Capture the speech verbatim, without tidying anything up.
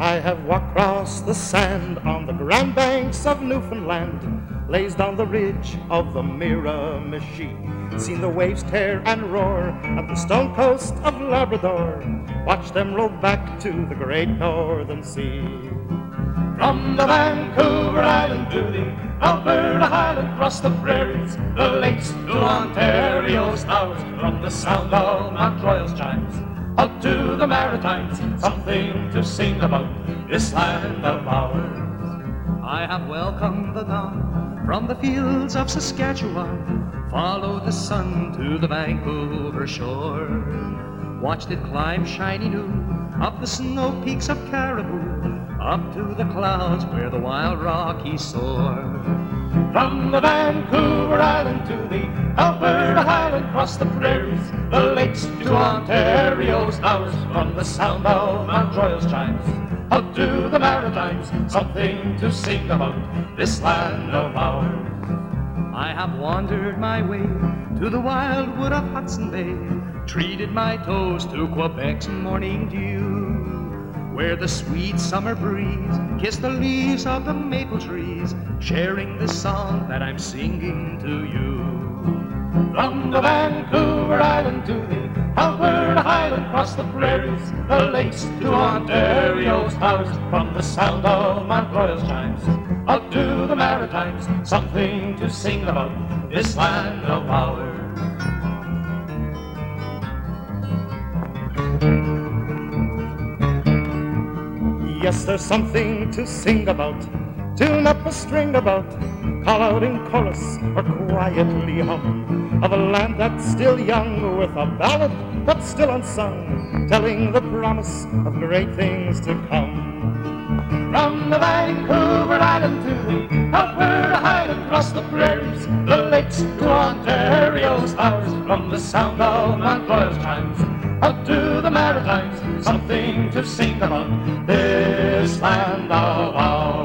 I have walked across the sand on the grand banks of Newfoundland, blazed on the ridge of the Miramichi, seen the waves tear and roar at the stone coast of Labrador, watched them roll back to the great northern sea. From the Vancouver Island to the Alberta Highland, across the prairies, the lakes to Ontario's towers, from the sound of Mount Royal's chimes out to the Maritimes, something to sing about this land of ours. I have welcomed the dawn from the fields of Saskatchewan, followed the sun to the Vancouver shore, watched it climb shiny noon up the snow peaks of Caribou, up to the clouds where the wild Rockies soar. From the Vancouver Island to the Alberta Highland, across the prairies, the lakes to Ontario's towers, from the sound of Mount Royal's chimes out to the Maritimes, something to sing about this land of ours. I have wandered my way to the wildwood of Hudson Bay, treated my toes to Quebec's morning dew, where the sweet summer breeze kissed the leaves of the maple trees, sharing the song that I'm singing to you. From the Vancouver Island to the Alberta Highland, across the prairies, the lakes to Ontario's towers, from the sound of Mount Royal's chimes out to the Maritimes, something to sing about this land of ours. Yes, there's something to sing about, tune up a string about, call out in chorus or quietly hum, of a land that's still young, with a ballad that's still unsung, telling the promise of great things to come. From the Vancouver Island to the Alberta Highland, across the prairies, the lakes to Ontario's towers, from the sound of Mount Royal's chimes out to the Maritimes, something to sing about this land of ours.